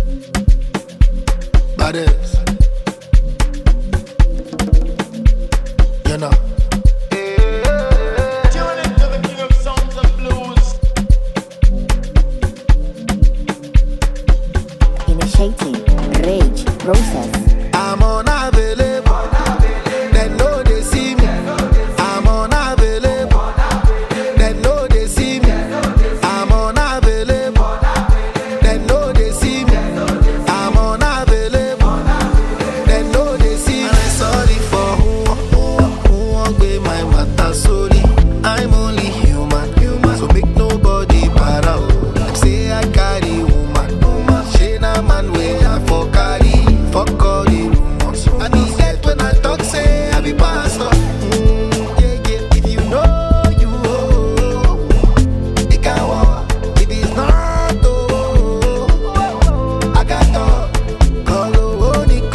Baddest. You know. Tune into the king of sounds and blues. Initiating rage process. I'm unavailable. They know they see me. I'm unavailable. They know they see me. I'm unavailable. They know they see me. I'm unavailable. They know they see me. And I'm sorry for who won't be my matter. Sorry, I'm only human. So make nobody para. Them say I carry woman. She na man way I for carry. Fuck all the rumors. I need that when I talk, say I be pastor. Yeah. If you know you it can walk. If it's not, I got talk. Go,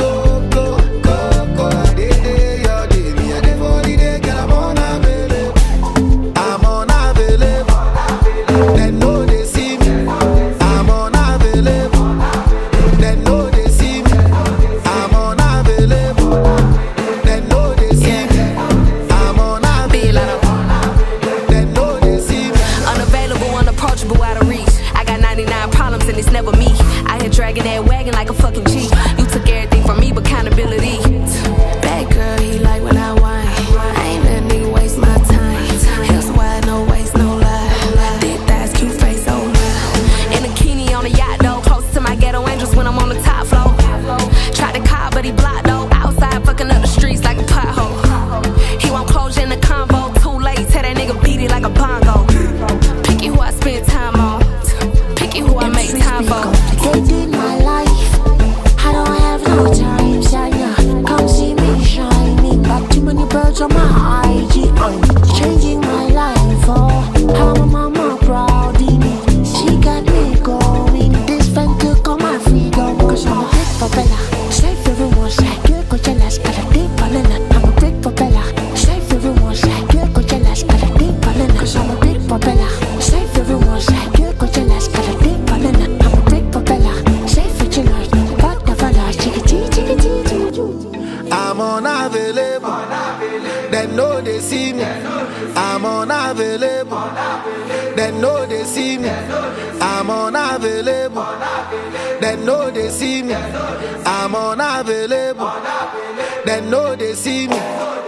they, your day, me, I dey for the day, girl, I'm unavailable. I'm unavailable. They know they see me. I'm unavailable. They know they see me. I'm unavailable. They know they see me. I'm unavailable. They know they see me. Unavailable, unapproachable, out of reach. I got 99 problems and it's never me. I here dragging that wagon like a fucking G. You took everything from me but accountability. That girl, he like when I whine. I ain't let a nigga waste my time. Heels wide, no waist, no lie. Thick thighs, cute face, oh my. In a bikini on a yacht though. Close to my ghetto angels when I'm on the top floor. Tried to call but he blocked though. Outside fucking up the streets like a pothole. He won't close in the convo. Too late, tell that nigga beat it like a bongo. Picky who I spend time on. Picky who I make time for. Complicated my life. I don't have no time, Shania. Come see me shining. Got too many birds on my IG. I'm changing my life. Oh, how my mama proud in me. She got me going. This fan took all my freedom. Cause I'm a big propeller. Safe everyone's like good Coachella's got a deep banana. I'm a big propeller. Safe everyone's like good Coachella's got a deep banana. Cause I'm a big propeller. Safe everyone's like good Coachella's got a deep banana. I'm a big propeller. Safe for chillers. But the fella, chickadee. I'm unavailable. They know they see me. I'm unavailable. They know they see me. I'm unavailable. They know they see me. I'm unavailable. They know they see me.